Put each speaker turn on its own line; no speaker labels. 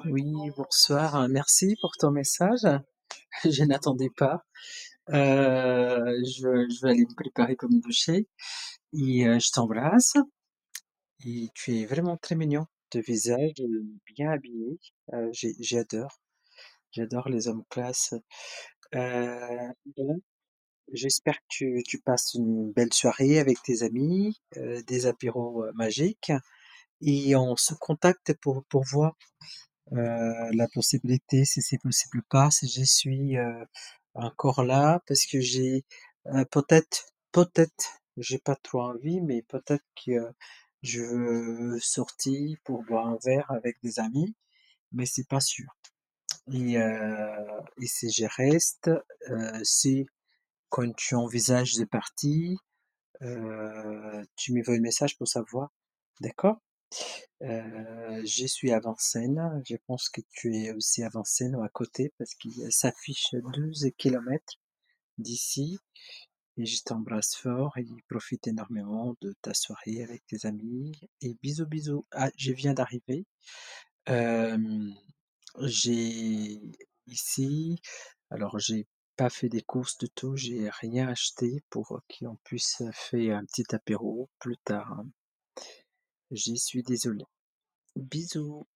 Oui, bonsoir, merci pour ton message. Je n'attendais pas. Je vais aller me préparer pour me doucher et je t'embrasse et tu es vraiment très mignon de visage et bien habillé. J'adore les hommes classe. Bon, j'espère que tu passes une belle soirée avec tes amis, des apéros, magiques et on se contacte pour voir la possibilité, si c'est possible ou pas, si je suis encore là, parce que j'ai peut-être, j'ai pas trop envie, mais peut-être que je veux sortir pour boire un verre avec des amis, mais c'est pas sûr. Et si je reste, si quand tu envisages de partir, tu m'envoies un message pour savoir, d'accord? Je suis à Vincennes. Je pense que tu es aussi à Vincennes ou à côté parce qu'il s'affiche 12 kilomètres d'ici. Et je t'embrasse fort et profite énormément de ta soirée avec tes amis. Et bisous, bisous. Ah, je viens d'arriver. Euh, j'ai ici, alors j'ai pas fait des courses de tout, j'ai rien acheté pour qu'on puisse faire un petit apéro plus tard, hein. J'y suis désolé. Bisous.